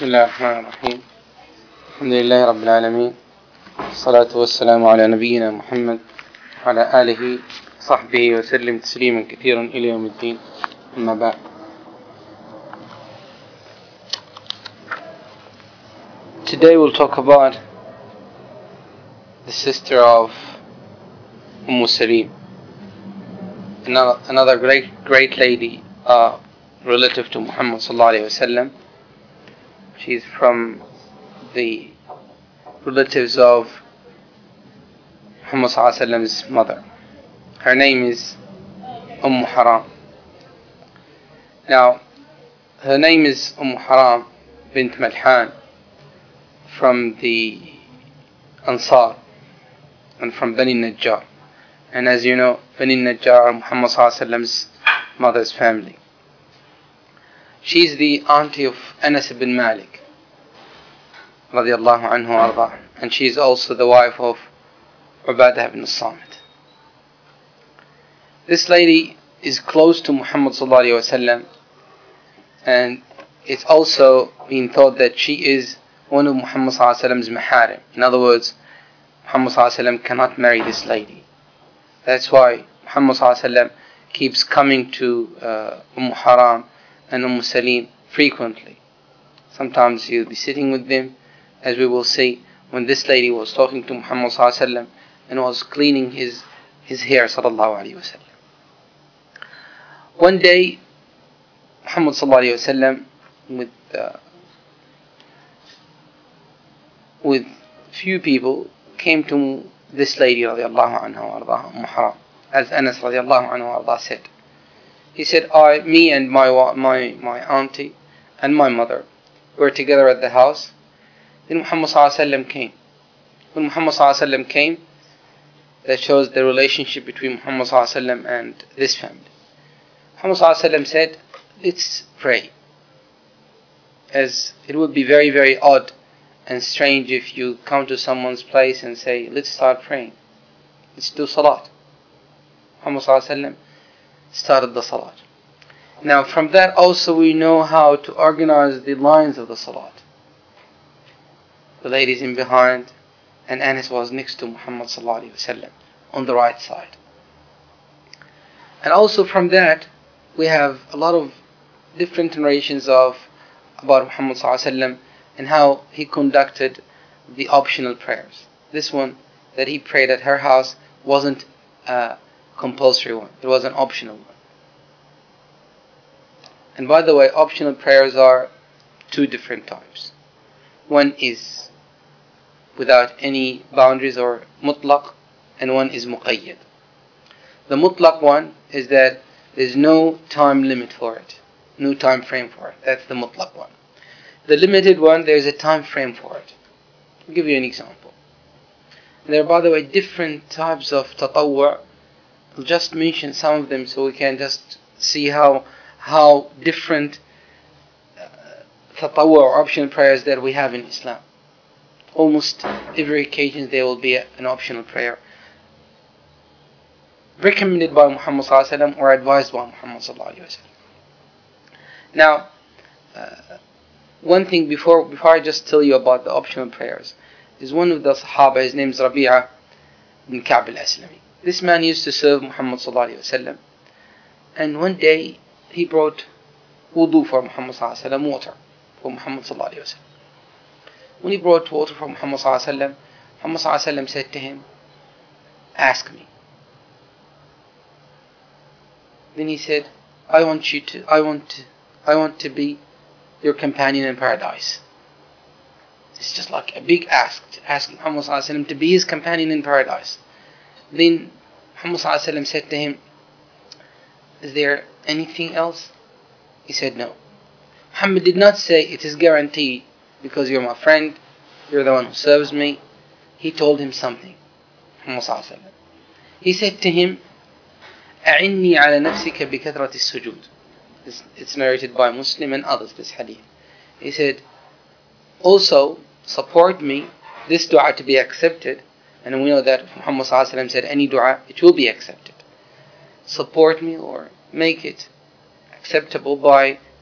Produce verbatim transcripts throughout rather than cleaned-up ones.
بسم الله الرحمن الرحيم. الحمد لله رب العالمين، الصلاة والسلام على نبينا محمد وعلى آله وصحبه وسلم تسليما كثيرا إلى يوم الدين. أما بعد، today we'll talk about the sister of Umm Salim, another, another great great lady, uh, relative to Muhammad sallallahu alaihi wasallam. She's from the relatives of Muhammad sallallahu alaihi wasallam's mother. Her name is Umm Haram. Now, her name is Umm Haram bint Malhan, from the Ansar and from Bani Najjar. And as you know, Bani Najjar are Muhammad sallallahu alaihi wasallam's mother's family. She's the auntie of Anas ibn Malik radiyallahu anhu arda, and she's also the wife of Ubadah ibn Samit. This lady is close to Muhammad sallallahu alaihi wasallam, and it's also been thought that she is one of Muhammad sallallahu alaihi wasallam's maharim. In other words, Muhammad sallallahu alaihi wasallam cannot marry this lady. That's why Muhammad sallallahu alaihi wasallam keeps coming to uh, Umm Haram and Umm Salim frequently. Sometimes he'll be sitting with them, as we will see when this lady was talking to Muhammad sallallahu alaihi wasallam and was cleaning his his hair sallallahu alaihi wasallam. One day, Muhammad sallallahu alaihi wasallam with uh, with few people came to this lady radiallahu anha wa ardaha, Umm Haram, as Anas radiallahu anhu wa ardaha said. He said, I, me and my my my auntie and my mother were together at the house. Then Muhammad sallallahu alaihi wasallam came. When Muhammad sallallahu alaihi wasallam came, that shows the relationship between Muhammad sallallahu alaihi wasallam and this family. Muhammad sallallahu alaihi wasallam said, let's pray, as it would be very very odd and strange if you come to someone's place and say, let's start praying, let's do salat. Muhammad sallallahu alaihi wasallam started the salat. Now from that also we know how to organize the lines of the salat. The ladies in behind, and Anas was next to Muhammad sallallahu alaihi wasallam on the right side. And also from that we have a lot of different narrations of about Muhammad sallallahu alaihi wasallam and how he conducted the optional prayers. This one that he prayed at her house wasn't a compulsory one, it was an optional one. And by the way, optional prayers are two different types. One is without any boundaries or mutlaq, and one is muqayyad. The mutlaq one is that there's no time limit for it, no time frame for it. That's the mutlaq one. The limited one, there's a time frame for it. I'll give you an example. And there are, by the way, different types of tatawwu'. I'll just mention some of them so we can just see how how different uh, tatawwu' or optional prayers that we have in Islam. Almost every occasion there will be a, an optional prayer recommended by Muhammad sallallahu alaihi wasallam or advised by Muhammad sallallahu alaihi wasallam. Now, uh, one thing before before I just tell you about the optional prayers, is one of the Sahaba, his name is Rabi'a ibn Ka'b al-Aslami. This man used to serve Muhammad sallallahu alaihi wasallam, and one day he brought wudu for Muhammad sallallahu alaihi wasallam, water for Muhammad sallallahu alaihi wasallam. When he brought water for Muhammad sallallahu alaihi wasallam, Muhammad sallallahu alaihi wasallam said to him, ask me. Then he said, I want you to I want to I want to be your companion in paradise. It's just like a big ask to ask Muhammad sallallahu alaihi wasallam to be his companion in paradise. Then Muhammad sallallahu alaihi wasallam said to him, is there anything else? He said no. Muhammad did not say it is guaranteed because you're my friend, you're the one who serves me. He told him something. Muhammad sallallahu alaihi wasallam. He said to him, أعني على نفسك بكثرة السجود. It's narrated by Muslim and others, this hadith. He said, also support me, this dua to be accepted. And we know that Muhammad sallallahu alaihi wasallam said any dua, it will be accepted. Support me or make it acceptable by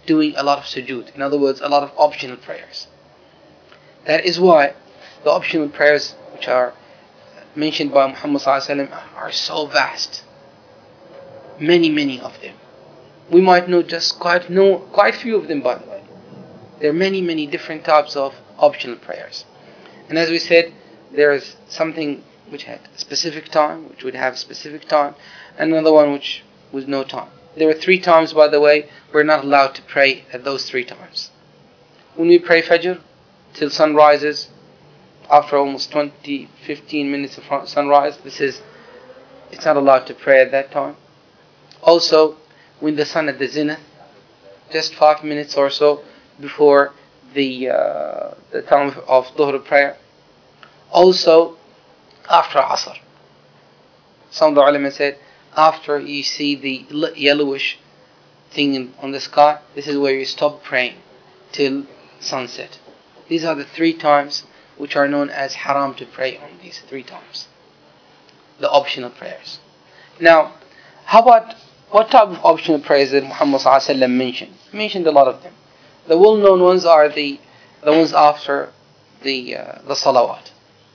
doing a lot of sujood. In other words, a lot of optional prayers. That is why the optional prayers which are mentioned by Muhammad sallallahu alaihi wasallam are so vast. Many, many of them. We might know just quite know quite few of them, by the way. There are many, many different types of optional prayers. And as we said, there is something which had a specific time, which would have a specific time, and another one which was no time. There are three times, by the way, we're not allowed to pray at those three times. When we pray Fajr, till sun rises, after almost twenty, fifteen minutes of sunrise, this is, it's not allowed to pray at that time. Also, when the sun at the zenith, just five minutes or so before the uh, the time of Dhuhr prayer. Also, after Asr. Some of the ulama said, after you see the yellowish thing in, on the sky, this is where you stop praying till sunset. These are the three times which are known as haram to pray on these three times. The optional prayers. Now, how about what type of optional prayers did Muhammad sallallahu alaihi wasallam mention? He mentioned a lot of them. The well-known ones are the the ones after the uh, the salawat.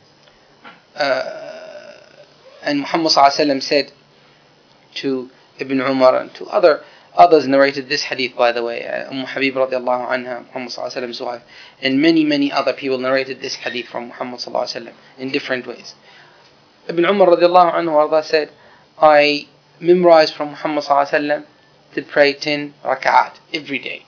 Uh, and Muhammad sallallahu alaihi wasallam said to Ibn Umar and to other others narrated this hadith, by the way. uh, Umm Habib radiallahu anha, Muhammad sallallahu alaihi wasallam's wife, and many many other people narrated this hadith from Muhammad sallallahu alaihi wasallam in different ways. Ibn Umar radiallahu anhu said, I memorized from Muhammad sallallahu alaihi wasallam to pray ten rak'at every day.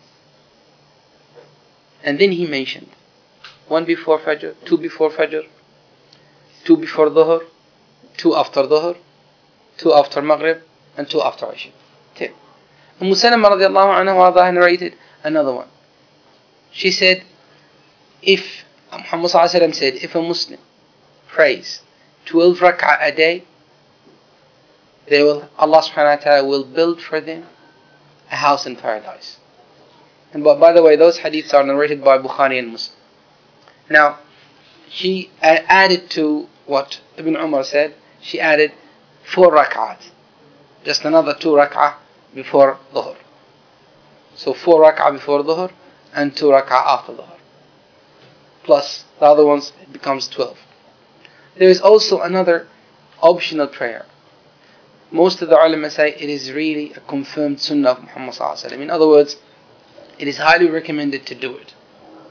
And then he mentioned one before Fajr, two before Fajr, two before Dhuhr, two after Dhuhr, two after Maghrib, and two after Isha. Ten. Umm Salama radiallahu anha narrated another one. She said, if Muhammad sallallahu alaihi wasallam said, if a Muslim prays twelve rak'ah a day, they will, Allah subhanahu wa ta'ala will build for them a house in paradise. And by, by the way, those hadiths are narrated by Bukhari and Muslim. Now, she added to what Ibn Umar said, she added four rak'at. Just another two rak'ah before Dhuhr. So four rak'ah before Dhuhr and two rak'ah after Dhuhr. Plus the other ones, it becomes twelve. There is also another optional prayer. Most of the ulama say it is really a confirmed sunnah of Muhammad sallallahu alaihi wasallam. In other words, it is highly recommended to do it.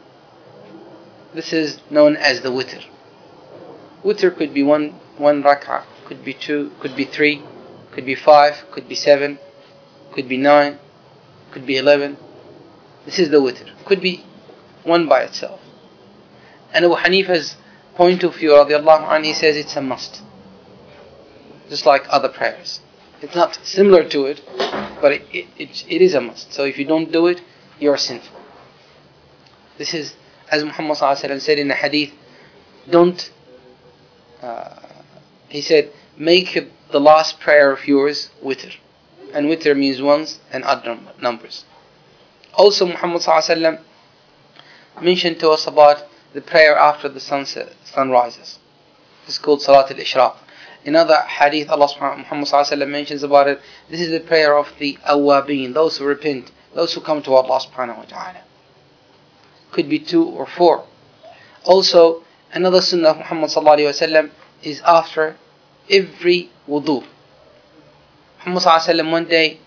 This is known as the witr. Witr could be one one rak'ah, could be two, could be three, could be five, could be seven, could be nine, could be eleven. This is the witr. Could be one by itself. And Abu Hanifa's point of view, radiallahu anhu, he says it's a must. Just like other prayers. It's not similar to it, but it, it, it, it is a must. So if you don't do it, you are sinful. This is, as Muhammad sallallahu alaihi wasallam said in the hadith, don't, uh, he said, make the last prayer of yours witr. And witr means ones and odd numbers. Also Muhammad sallallahu alaihi wasallam mentioned to us about the prayer after the sunset, sun rises. It's called Salat al-Ishraq. In other hadith, Allah subhanahu Muhammad sallallahu alaihi wasallam mentions about it. This is the prayer of the awwabin, those who repent, those who come to Allah subhanahu wa ta'ala. Could be two or four. Also, another sunnah of Muhammad sallallahu alaihi wasallam is after every wudu. Muhammad sallallahu alaihi wasallam one day,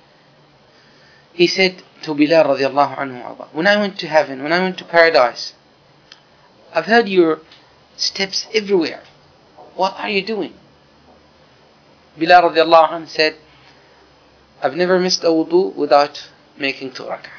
he said to Bilal radiallahu anhu, when I went to heaven, when I went to paradise, I've heard your steps everywhere. What are you doing? Bilal radiallahu anhu said, I've never missed a wudu without making two rak'ah.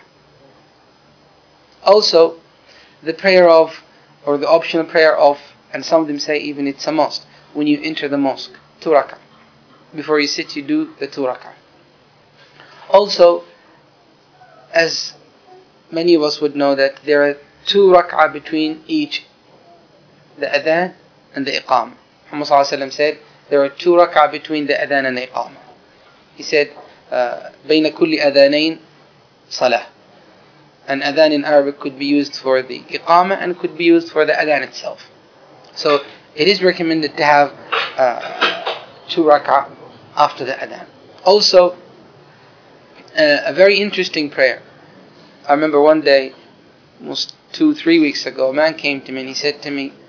Also, the prayer of, or the optional prayer of, and some of them say even it's a must, when you enter the mosque, two rak'ah. Before you sit, you do the two rak'ah. Also, as many of us would know, that there are two rak'ah between each, the adhan and the iqamah. Muhammad sallallahu alaihi wasallam said, there are two rak'ah between the adhan and the iqamah. He said, بين كل أذانين صلاة. And adhan in Arabic could be used for the iqamah and could be used for the adhan itself. So it is recommended to have uh, two rak'ah after the adhan. Also, uh, a very interesting prayer I remember one day, almost two, three weeks ago, a man came to me and he said to me,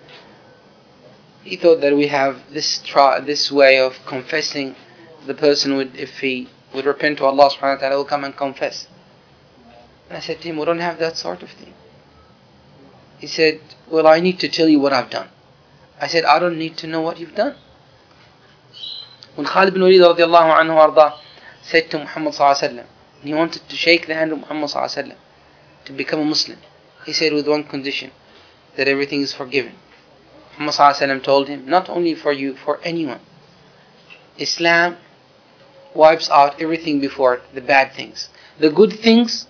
he thought that we have this try, this way of confessing. The person would, if he would repent to Allah subhanahu wa ta'ala, will come and confess. And I said to him, we don't have that sort of thing. He said, well, I need to tell you what I've done. I said, I don't need to know what you've done. When Khalid bin Walid radiallahu anhu arda said to Muhammad sallallahu alayhi wa sallam, and he wanted to shake the hand of Muhammad sallallahu alayhi wa sallam to become a Muslim, he said with one condition, that everything is forgiven. Muhammad sallallahu alayhi wa sallam told him, not only for you, for anyone. Islam wipes out everything before it, the bad things. The good things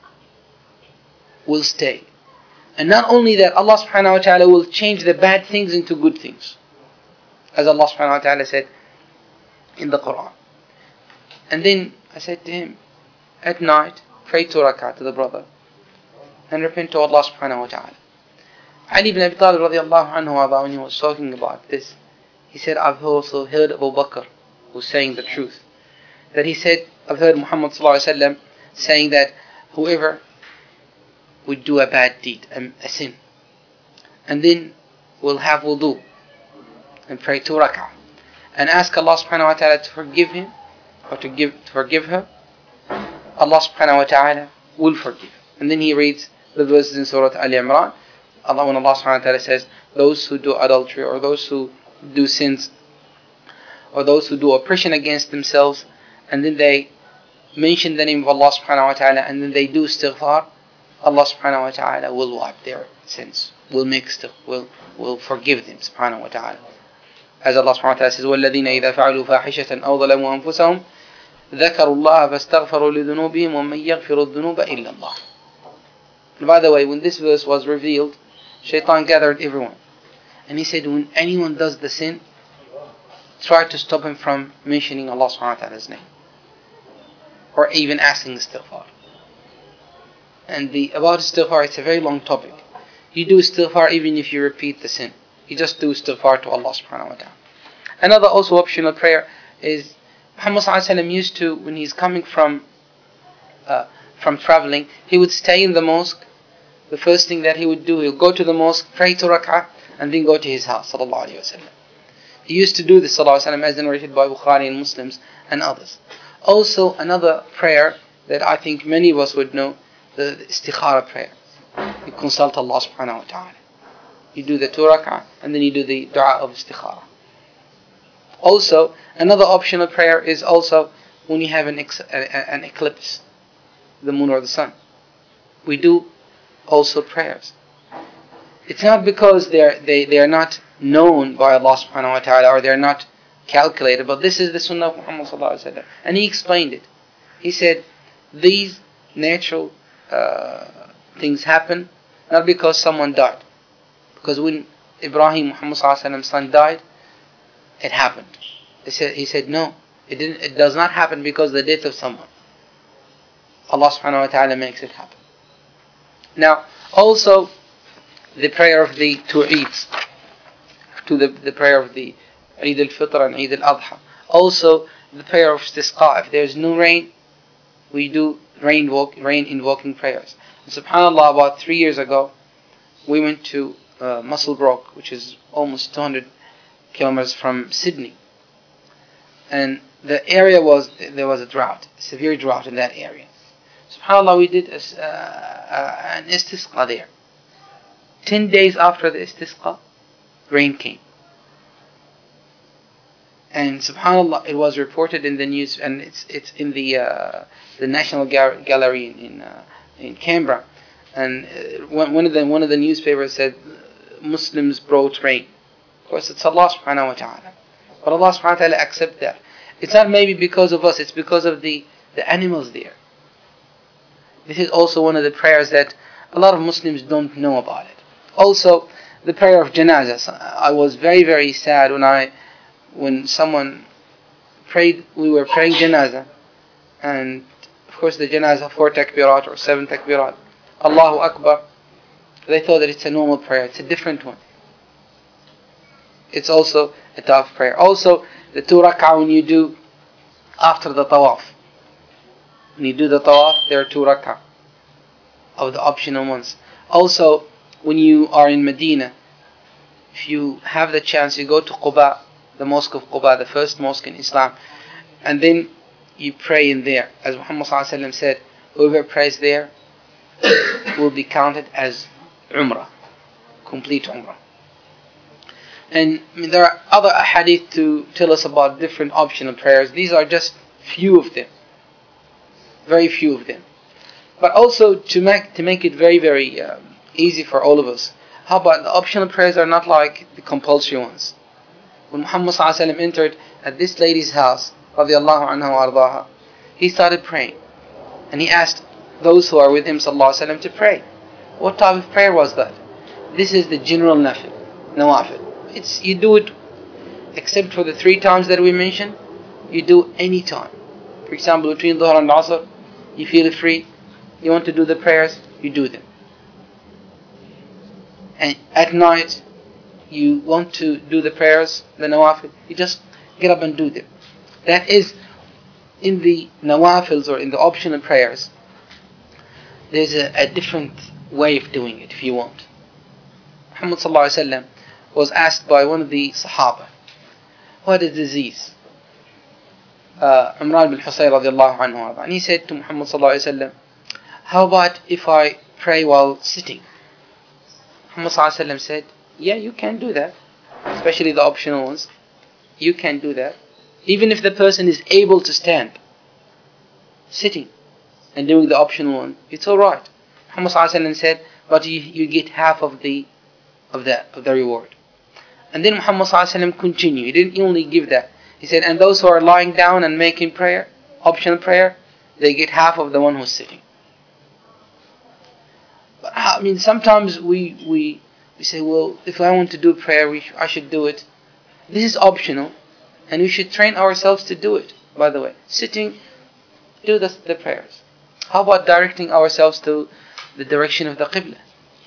will stay. And not only that, Allah subhanahu wa ta'ala will change the bad things into good things. As Allah subhanahu wa ta'ala said in the Quran. And then I said to him, at night, pray two rak'ah to the brother and repent to Allah subhanahu wa ta'ala. Ali ibn Abi Talib radiallahu anhu, when he was talking about this, he said, I've also heard Abu Bakr who's saying the truth. That he said, I've heard Muhammad sallallahu alayhi wa sallam saying that whoever would do a bad deed, a, a sin, and then will have wudu and pray two rak'ah and ask Allah subhanahu wa ta'ala to forgive him or to give to forgive her, Allah subhanahu wa ta'ala will forgive. And then he reads the verses in Surah Al-Imran, Allah, when Allah subhanahu wa ta'ala says, those who do adultery or those who do sins or those who do oppression against themselves, and then they mention the name of Allah subhanahu wa ta'ala, and then they do istighfar, Allah subhanahu wa ta'ala will wipe their sins, will make still, will will forgive them subhanahu wa ta'ala. As Allah subhanahu wa ta'ala says, وَالَّذِينَ إِذَا فَعَلُوا فَاحِشَةً أَوْ ظَلَمُوا أَنفُسَهُمْ ذَكَرُوا اللَّهَ فَاسْتَغْفَرُوا لِذُنُوبِهِمْ وَمَنْ يَغْفِرُ الذُّنُوبَ إِلَّا اللَّهُ. And by the way, when this verse was revealed, Shaitan gathered everyone. And he said, when anyone does the sin, try to stop him from mentioning Allah subhanahu wa ta'ala's name. Or even asking istighfar. And the about istighfar, it's a very long topic. You do istighfar even if you repeat the sin. You just do istighfar to Allah subhanahu wa ta'ala. Another also optional prayer is Muhammad sallallahu alayhi wa sallam used to, when he's coming from uh, from traveling, he would stay in the mosque. The first thing that he would do, he would go to the mosque, pray two rak'ah, and then go to his house sallallahu alayhi wa sallam. He used to do this sallallahu alayhi wa sallam, as narrated by Bukhari and Muslims and others. Also another prayer that I think many of us would know, the istikhara prayer. You consult Allah subhanahu wa ta'ala. You do the two rak'ah and then you do the dua of istikhara. Also, another optional prayer is also when you have an, ex- an eclipse, the moon or the sun. We do also prayers. It's not because they're, they, they are not known by Allah subhanahu wa ta'ala or they're not calculated, but this is the sunnah of Muhammad sallallahu alayhi wa sallam. And he explained it. He said, these natural uh, things happen not because someone died. Because when Ibrahim, Muhammad sallallahu alayhi wa sallam's son, died, it happened. He said, he said no, it didn't. It does not happen because of the death of someone. Allah subhanahu wa ta'ala makes it happen. Now, also, the prayer of the two Eids, to the, the prayer of the Eid al-Fitr and Eid al-Adha. Also, the prayer of istisqa. If there is no rain, we do rain, walk, rain invoking prayers. And subhanAllah, about three years ago, we went to uh, Musselbrook, which is almost two hundred kilometers from Sydney. And the area was, there was a drought, a severe drought in that area. SubhanAllah, we did a, uh, uh, an istisqa there. Ten days after the istisqa, rain came. And subhanAllah, it was reported in the news, and it's it's in the uh, the National Gal- Gallery in in, uh, in Canberra. And uh, one, one of the one of the newspapers said, Muslims brought rain. Of course, it's Allah subhanahu wa ta'ala. But Allah subhanahu wa ta'ala accept that. It's not maybe because of us, it's because of the, the animals there. This is also one of the prayers that a lot of Muslims don't know about it. Also, the prayer of janazah. I was very, very sad when I, when someone prayed, we were praying janazah, and of course the janazah, four takbirat or seven takbirat, Allahu Akbar. They thought that it's a normal prayer. It's a different one. It's also a tough prayer. Also, the two rak'ah when you do after the tawaf. When you do the tawaf, there are two rak'ah. of the optional ones. Also, when you are in Medina, if you have the chance, you go to Quba, the mosque of Quba, the first mosque in Islam, and then you pray in there. As Muhammad sallallahu alaihi wasallam said, whoever prays there will be counted as Umrah, complete Umrah. And I mean, there are other ahadith to tell us about different optional prayers. These are just few of them, very few of them. But also to make to make it very very um, easy for all of us, how about the optional prayers are not like the compulsory ones? When Muhammad sallallahu alaihi wasallam entered at this lady's house, radiallahu anha wa ardaha, he started praying, and he asked those who are with him sallallahu alaihi wasallam to pray. What type of prayer was that? This is the general nafil, nawafil. It's you do it, except for the three times that we mentioned, you do any time. For example, between Dhuhr and Asr, you feel free, you want to do the prayers, you do them. And at night, you want to do the prayers, the nawafil, you just get up and do them. That is, in the nawafils or in the optional prayers, there's a, a different way of doing it if you want. Muhammad sallallahu alaihi wasallam was asked by one of the Sahaba, what is disease? Uh, Imran bin Husayn radiallahu anhu, and he said to Muhammad sallallahu alaihi wasallam, how about if I pray while sitting? Muhammad sallallahu alaihi wasallam said, yeah, you can do that, especially the optional ones. You can do that, even if the person is able to stand, sitting and doing the optional one, it's all right. Muhammad sallallahu alaihi wasallam said, but you, you get half of the of the of the reward. And then Muhammad sallallahu alaihi wasallam continued. He didn't only give that. He said, and those who are lying down and making prayer, optional prayer, they get half of the one who's sitting. But I mean, sometimes we we we say, well, if I want to do prayer, we, I should do it. This is optional, and we should train ourselves to do it. By the way, sitting, do the, the prayers. How about directing ourselves to the direction of the Qibla?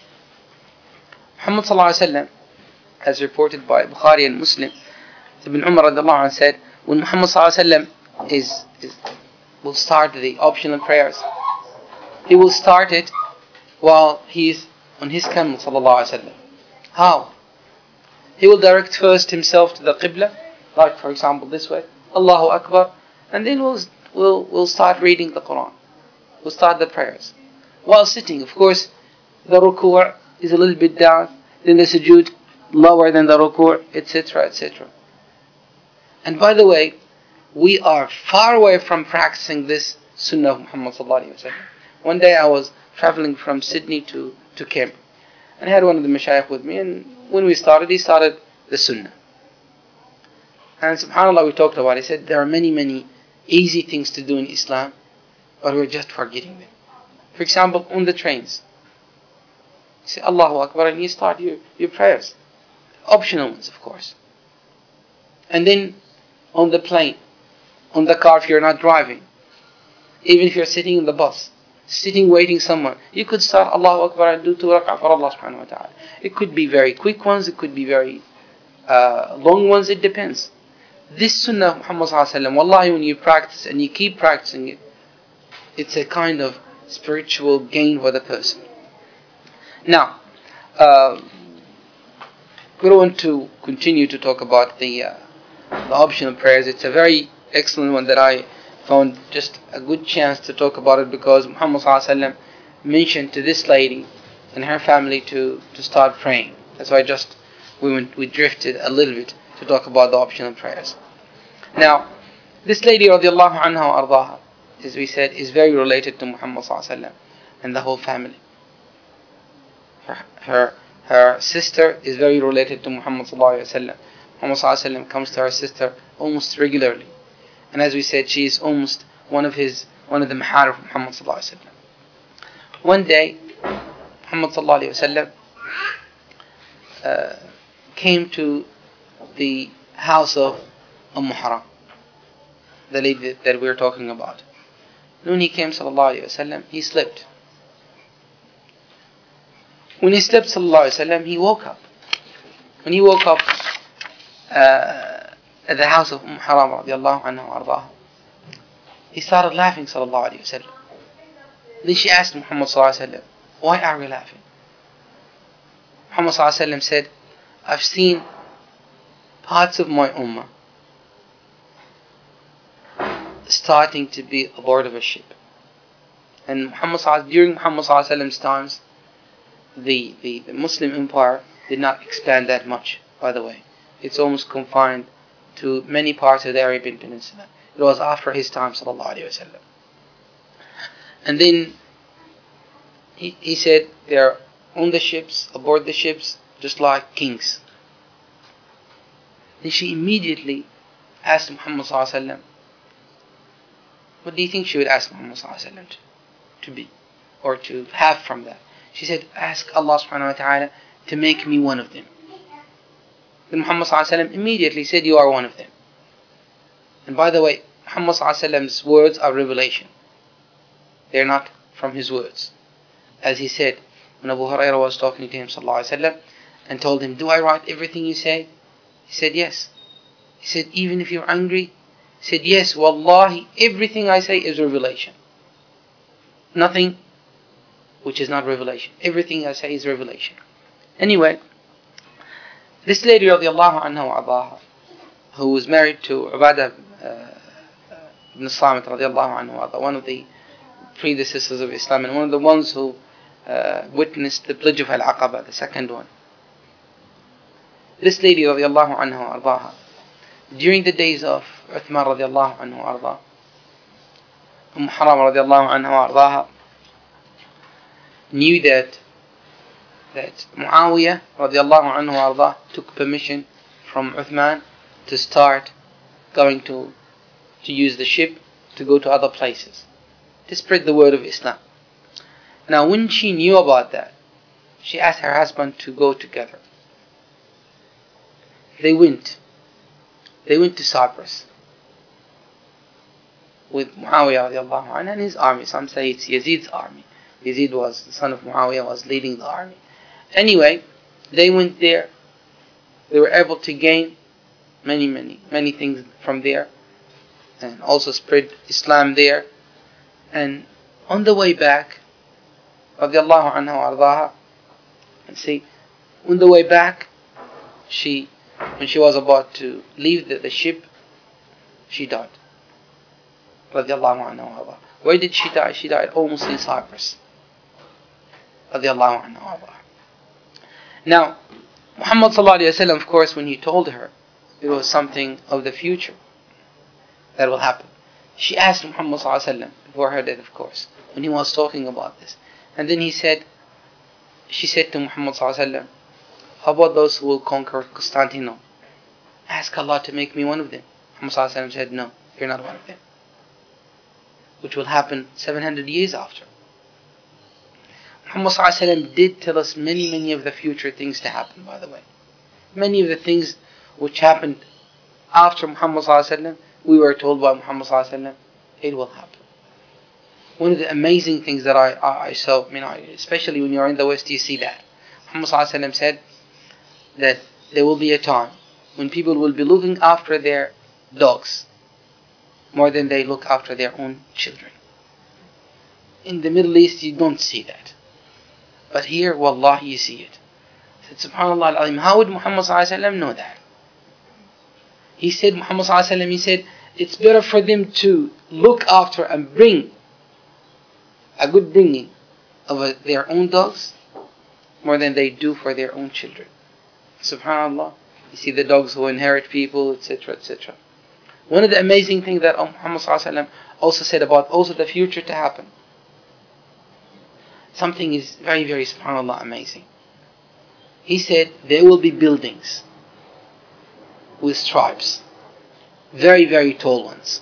Muhammad sallallahu alaihi wasallam, as reported by Bukhari and Muslim, Ibn Umar radiallahu anhu said, when Muhammad sallallahu alaihi wasallam is, is will start the optional prayers, he will start it while he is on his camel sallallahu alaihi wasallam. How? He will direct first himself to the Qibla, like for example this way, Allahu Akbar, and then we'll we'll we'll start reading the Quran. We'll start the prayers while sitting. Of course, the ruku' is a little bit down, then the sujood lower than the ruku', et cetera, et cetera. And by the way, we are far away from practicing this sunnah of Muhammad sallallahu alaihi wasallam. One day I was traveling from Sydney to to Canberra, and I had one of the mashayikh with me, and when we started, he started the sunnah. And subhanAllah, we talked about it. He said there are many, many easy things to do in Islam, but we're just forgetting them. For example, on the trains, you say Allahu Akbar and you start your, your prayers. Optional ones, of course. And then on the plane, on the car if you're not driving, even if you're sitting in the bus, sitting waiting someone, you could start Allahu Akbar and do two rak'ah for Allah subhanahu wa ta'ala. It could be very quick ones, it could be very uh, long ones, it depends. This sunnah of Muhammad sallallahu alaihi wasallam, wallahi, when you practice and you keep practicing it, it's a kind of spiritual gain for the person. Now, uh, we don't want to continue to talk about the, uh, the optional prayers. It's a very excellent one that I found just a good chance to talk about it, because Muhammad sallallahu alaihi wasallam mentioned to this lady and her family to, to start praying. That's why just we went, we drifted a little bit to talk about the optional prayers. Now, this lady radiallahu anha wa ardaha, as we said, is very related to Muhammad sallallahu alaihi wasallam and the whole family. Her, her her sister is very related to Muhammad sallallahu alaihi wasallam. Muhammad sallallahu alaihi wasallam comes to her sister almost regularly, and as we said, she is almost one of his one of the maharif of Muhammad sallallahu alaihi wasallam. One day, Muhammad sallallahu alaihi wasallam uh, came to the house of Umm Haram, the lady that we are talking about. When he came sallallahu alaihi wasallam, he slept. When he slept sallallahu alaihi wasallam, he woke up. When he woke up uh, at the house of Umm Haram radiallahu anha wa ardaha, he started laughing sallallahu alaihi wasallam. Then she asked Muhammad sallallahu alaihi wasallam, Why are we laughing? Muhammad sallallahu alaihi wasallam said, I've seen parts of my ummah starting to be aboard of a ship. And Muhammad during Muhammad sallallahu alaihi wasallam's times, the, the, the Muslim empire did not expand that much, by the way. It's almost confined to many parts of the Arabian Peninsula. It was after his time, sallallahu alaihi wasallam. And then he, he said they're on the ships, aboard the ships, just like kings. Then she immediately asked Muhammad sallallahu alaihi wasallam, what do you think she would ask Muhammad sallallahu alaihi wasallam to, to be, or to have from that? She said, ask Allah subhanahu wa ta'ala to make me one of them. Then Muhammad sallallahu alaihi wasallam immediately said, you are one of them. And by the way, Muhammad sallallahu alaihi wasallam's words are revelation. They're not from his words. As he said, when Abu Hurairah was talking to him sallallahu alaihi wasallam and told him, do I write everything you say? He said, yes. He said, even if you're angry? He said, yes, wallahi, everything I say is revelation. Nothing which is not revelation. Everything I say is revelation. Anyway, this lady radiallahu anha wa adaha, who was married to Ubadah uh, ibn Samit radiallahu anhu wa adaha, one of the predecessors of Islam and one of the ones who uh, witnessed the pledge of Al-Aqaba, the second one. This lady radiallahu anha wa adaha, during the days of Uthman radiallahu anhu wa adaha, Umm Haram radiallahu anha wa adaha, knew that that Muawiyah radiallahu anhu wa adaha took permission from Uthman to start going to to use the ship to go to other places to spread the word of Islam. Now when she knew about that, she asked her husband to go together. They went. They went to Cyprus with Muawiyah radiallahu anhu and his army. Some say it's Yazid's army. Yazid was the son of Muawiyah, was leading the army. Anyway, they went there. They were able to gain many, many, many things from there, and also spread Islam there. And on the way back, radiallahu anha wa ardaha, and see, on the way back, she, when she was about to leave the, the ship, she died. Radiallahu anha wa ardaha. Where did she die? She died almost in Cyprus. Radiallahu anha wa ardaha. Now, Muhammad sallallahu alayhi wa sallam, of course, when he told her, it was something of the future that will happen. She asked Muhammad sallallahu alayhi wa sallam, before her death, of course, when he was talking about this. And then he said, she said to Muhammad sallallahu alayhi wa sallam, how about those who will conquer Constantinople? Ask Allah to make me one of them. Muhammad sallallahu alayhi wa sallam said, no, you're not one of them. Which will happen seven hundred years after. Muhammad sallallahu alayhi wa sallam did tell us many, many of the future things to happen, by the way. Many of the things which happened after Muhammad sallallahu alayhi wa sallam, we were told by Muhammad sallallahu alayhi wa sallam, it will happen. One of the amazing things that I, I, I saw, you know, especially when you're in the West, you see that. Muhammad sallallahu alayhi wa sallam said that there will be a time when people will be looking after their dogs more than they look after their own children. In the Middle East, you don't see that. But here, wallahi, you see it. I said, subhanallah al-azim, how would Muhammad sallallahu alayhi wa sallam know that? He said, Muhammad sallallahu alayhi wa sallam, he said, it's better for them to look after and bring a good bringing of a, their own dogs more than they do for their own children. Subhanallah. You see the dogs who inherit people, et cetera, et cetera. One of the amazing things that Muhammad sallallahu alayhi wa sallam also said about also the future to happen. Something is very, very, subhanallah, amazing. He said there will be buildings with stripes, very, very tall ones,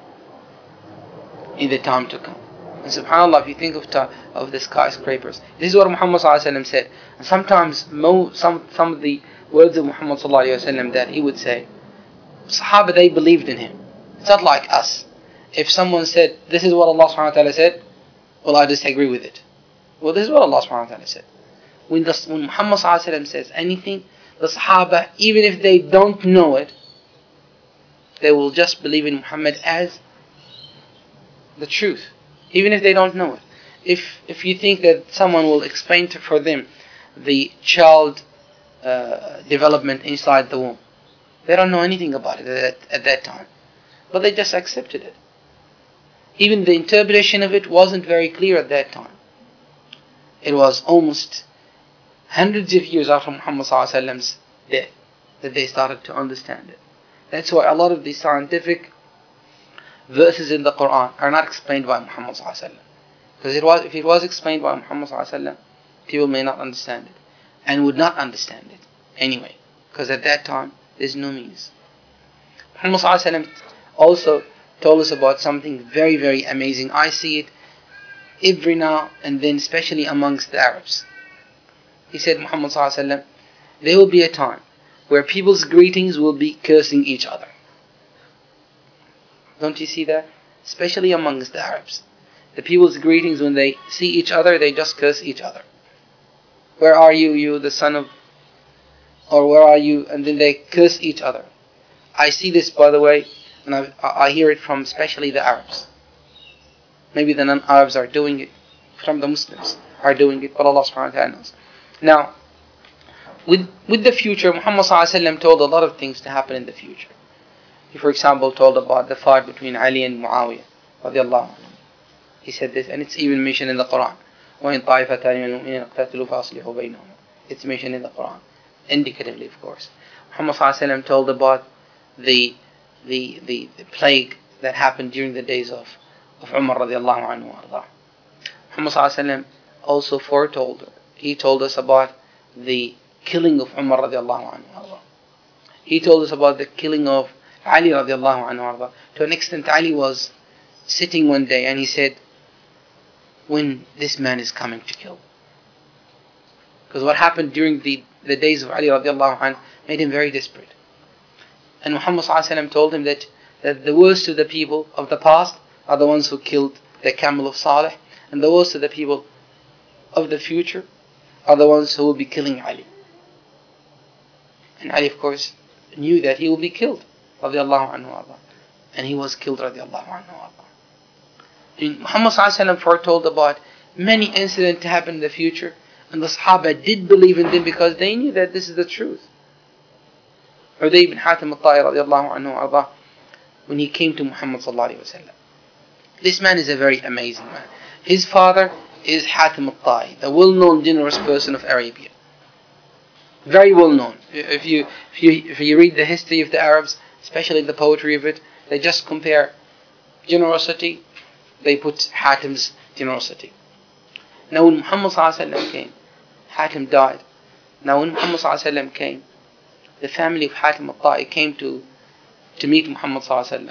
in the time to come. And subhanallah, if you think of ta- of the skyscrapers, this is what Muhammad sallallahu alayhi wa sallam said. And sometimes mo- some some of the words of Muhammad sallallahu alayhi wa sallam that he would say, Sahaba, they believed in him. It's not like us. If someone said, this is what Allah subhanahu wa ta'ala said, well, I disagree with it. Well, this is what Allah subhanahu wa ta'ala said. When, the, when Muhammad sallallahu alayhi wa sallam says anything, the Sahaba, even if they don't know it, they will just believe in Muhammad as the truth, even if they don't know it. if if you think that someone will explain to, for them the child uh, development inside the womb, they don't know anything about it at, at that time, but they just accepted it. Even the interpretation of it wasn't very clear at that time. It was almost hundreds of years after Muhammad ﷺ's death that they started to understand it. That's why a lot of these scientific verses in the Quran are not explained by Muhammad ﷺ. Because it was, if it was explained by Muhammad ﷺ, people may not understand it, and would not understand it anyway, because at that time there's no means. Muhammad ﷺ also told us about something very, very amazing. I see it every now and then, especially amongst the Arabs. He said, Muhammad ﷺ, there will be a time where people's greetings will be cursing each other. Don't you see that? Especially amongst the Arabs. The people's greetings, when they see each other, they just curse each other. Where are you, you the son of... Or where are you? And then they curse each other. I see this, by the way, and I, I hear it from especially the Arabs. Maybe the non-Arabs are doing it, from the Muslims are doing it, but Allah subhanahu wa ta'ala knows. Now, with, with the future, Muhammad ﷺ told a lot of things to happen in the future. He, for example, told about the fight between Ali and Muawiyah radiallahu anhu. He said this, and it's even mentioned in the Quran. وَإِن طَائِفَتَانِ مِنَ الْمُؤْمِنِينَ اقْتَتَلُوا فَأَصْلِحُوا بَيْنَهُمَا. It's mentioned in the Quran, indicatively, of course. Muhammad ﷺ told about the, the, the, the plague that happened during the days of, of Umar radiallahu anhu arda. Muhammad ﷺ also foretold, he told us about the killing of Umar radiallahu anhu arda. He told us about the killing of Ali radiallahu anhu arda. To an extent, Ali was sitting one day and he said, when this man is coming to kill. Because what happened during the, the days of Ali radiallahu anhu made him very desperate. And Muhammad ﷺ told him that, that the worst of the people of the past are the ones who killed the camel of Salih, and the worst of the people of the future are the ones who will be killing Ali. And Ali, of course, knew that he will be killed, radiallahu anhu arda. And he was killed, radiallahu anhu arda. And Muhammad ﷺ foretold about many incidents to happen in the future, and the Sahaba did believe in them because they knew that this is the truth. Uday ibn Hatim al-Ta'i radiallahu anhu arda, when he came to Muhammad sallallahu alayhi wa sallam. This man is a very amazing man. His father is Hatim al-Ta'i, the well-known generous person of Arabia. Very well known. If you, if you if you read the history of the Arabs, especially the poetry of it, they just compare generosity. They put Hatim's generosity. Now when Muhammad sallallahu alaihi wasallam came, Hatim died. Now when Muhammad sallallahu alaihi wasallam came, the family of Hatim al-Ta'i came to to meet Muhammad sallallahu alaihi wasallam.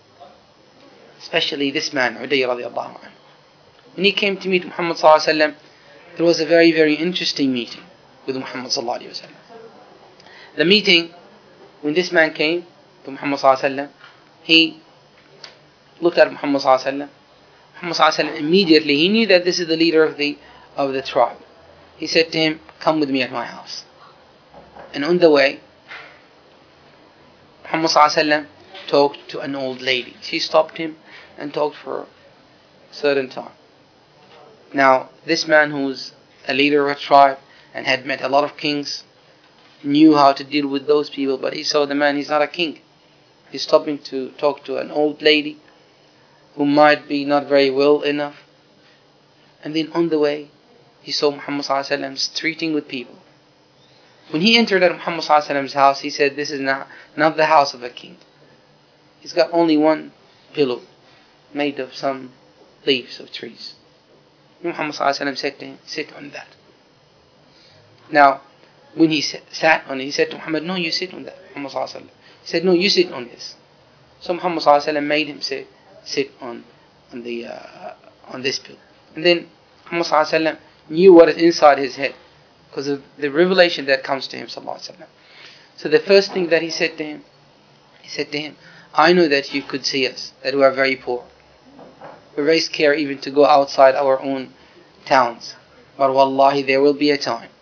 Especially this man, Uday radiallahu anhu. When he came to meet Muhammad sallallahu alaihi wasallam, it was a very, very interesting meeting with Muhammad sallallahu alaihi wasallam. The meeting, when this man came to Muhammad sallallahu alaihi wasallam, he looked at Muhammad sallallahu alaihi wasallam. Muhammad sallallahu alaihi wasallam immediately, he knew that this is the leader of the of the tribe. He said to him, "Come with me at my house." And on the way, Muhammad sallallahu alaihi wasallam talked to an old lady. She stopped him and talked for a certain time. Now, this man who's a leader of a tribe and had met a lot of kings knew how to deal with those people, but he saw the man, he's not a king. He's stopping to talk to an old lady who might be not very well enough. And then on the way, he saw Muhammad sallallahu alaihi wasallam treating with people. When he entered at Muhammad sallallahu alaihi wasallam's house, he said, "This is not, not the house of a king. He's got only one pillow made of some leaves of trees." Muhammad sallallahu alaihi wasallam said to him, "Sit on that." Now, when he sat on it, he said to Muhammad, "No, you sit on that." Muhammad sallallahu alaihi wasallam. He said, "No, you sit on this." So Muhammad sallallahu alaihi wasallam made him sit, sit on on the uh, on this pillow. And then Muhammad sallallahu alaihi wasallam knew what is inside his head because of the revelation that comes to him sallallahu alaihi wasallam. So the first thing that he said to him, he said to him, "I know that you could see us, that we are very poor. We're very scared even to go outside our own towns. But wallahi, there will be a time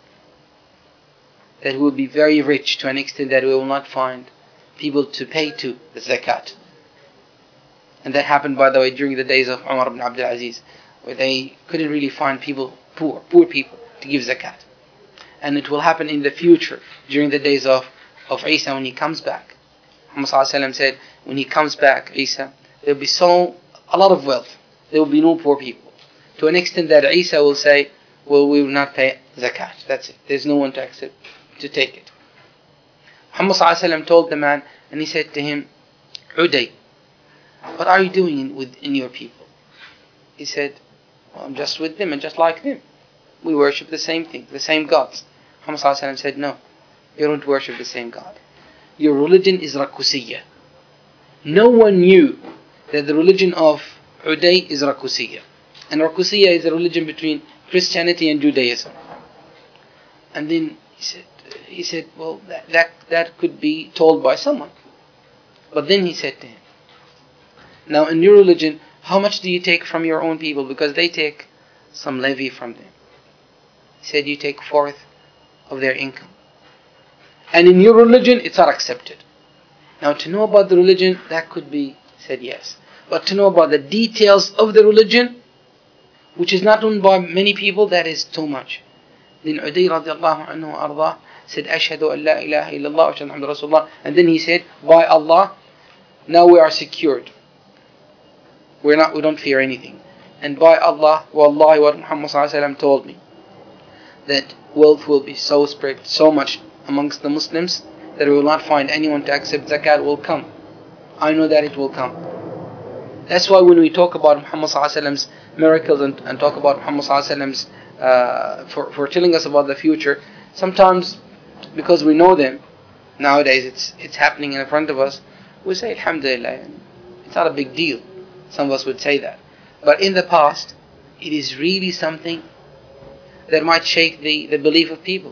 that we will be very rich to an extent that we will not find people to pay to the zakat." And that happened, by the way, during the days of Umar ibn Abdul Aziz, where they couldn't really find people, poor, poor people, to give zakat. And it will happen in the future, during the days of, of Isa when he comes back. Muhammad said, when he comes back, Isa, there will be so, a lot of wealth. There will be no poor people. To an extent that Isa will say, well, we will not pay zakat. That's it. There's no one to accept, to take it. Muhammad told the man, and he said to him, Uday, what are you doing in, with, in your people? He said, well, I'm just with them and just like them. We worship the same thing, the same gods. Muhammad said, no, you don't worship the same God. Your religion is Rakusiyya. No one knew that the religion of Uday is Rakusiyya. And Rakusiyya is a religion between Christianity and Judaism. And then he said, he said, well, that, that, that could be told by someone. But then he said to him, now in your religion, how much do you take from your own people? Because they take some levy from them. He said, you take a fourth of their income. And in your religion, it's not accepted. Now to know about the religion, that could be said yes. But to know about the details of the religion, which is not known by many people, that is too much. Then Uday radiallahu anhu ardah said, Ashhadu an la ilaha illallah wa ashhadu anna Rasulullah. And then he said, by Allah, now we are secured. We're not, we don't fear anything. And by Allah, wallahi, what Muhammad sallallahu alaihi wasallam told me, that wealth will be so spread, so much amongst the Muslims, that we will not find anyone to accept zakat will come. I know that it will come. That's why when we talk about Muhammad sallallahu alaihi wasallam's miracles and, and talk about Muhammad sallallahu alaihi wasallam's uh, for, for telling us about the future, sometimes because we know them, nowadays it's it's happening in front of us, we say Alhamdulillah, it's not a big deal. Some of us would say that. But in the past, it is really something that might shake the, the belief of people.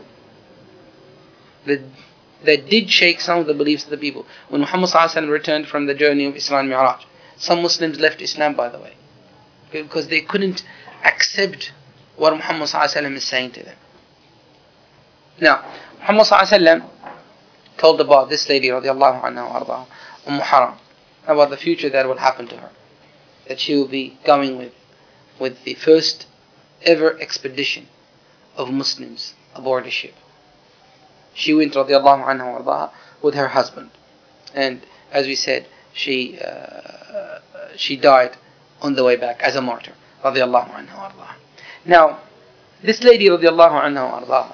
That, that did shake some of the beliefs of the people. When Muhammad sallallahu alaihi wasallam returned from the journey of Isra and Mi'raj, some Muslims left Islam, by the way, because they couldn't accept what Muhammad sallallahu alaihi wasallam is saying to them. Now, Muhammad sallallahu alaihi wasallam told about this lady, radiallahu anha wa ardaha, Umm Haram, about the future that will happen to her. That she will be going with, with the first ever expedition of Muslims aboard a ship. She went, radiallahu anha wa ardaha, with her husband. And as we said, she uh, she died on the way back as a martyr, radiallahu anha wa ardaha. Now, this lady, radiallahu anha wa ardaha,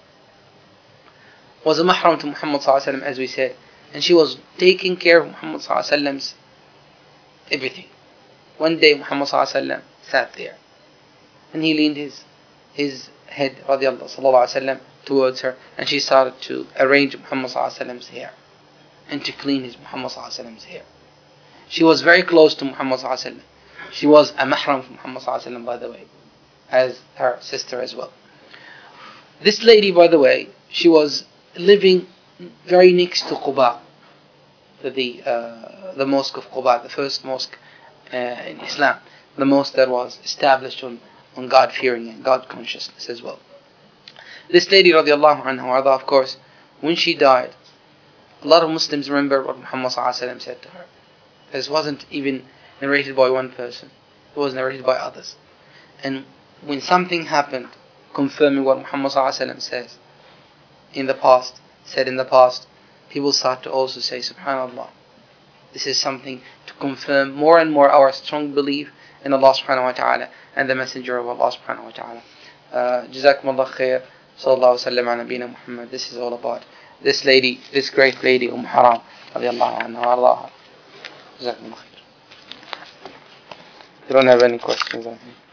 was a mahram to Muhammad sallallahu alaihi wasallam, as we said, and she was taking care of Muhammad sallallahu alaihi wasallam's everything. One day Muhammad sallallahu alaihi wasallam sat there, and he leaned his his head, radiallahu sallallahu alaihi wasallam, towards her, and she started to arrange Muhammad sallallahu alaihi wasallam's hair and to clean his Muhammad sallallahu alaihi wasallam's hair. She was very close to Muhammad sallallahu alaihi wasallam. She was a mahram for Muhammad sallallahu alaihi wasallam, by the way, as her sister as well. This lady, by the way, she was living very next to Quba, to the uh, the mosque of Quba, the first mosque uh, in Islam, the mosque that was established on, on God-fearing and God consciousness as well. This lady, radiallahu anha wa arda, of course, when she died, a lot of Muslims remember what Muhammad sallallahu alaihi wasallam said to her. This wasn't even narrated by one person, it was narrated by others. And when something happened confirming what Muhammad sallallahu alaihi wasallam says in the past, said in the past, people start to also say, subhanallah, this is something to confirm more and more our strong belief in Allah subhanahu wa ta'ala and the messenger of Allah subhanahu wa ta'ala. uh, Jazakumullah khair, sallallahu sallam ala nabina Muhammad. This is all about this lady, this great lady, Umm Haram, radiallahu anha wa ardaha. Jazakumullah khair. You don't have any questions, I think.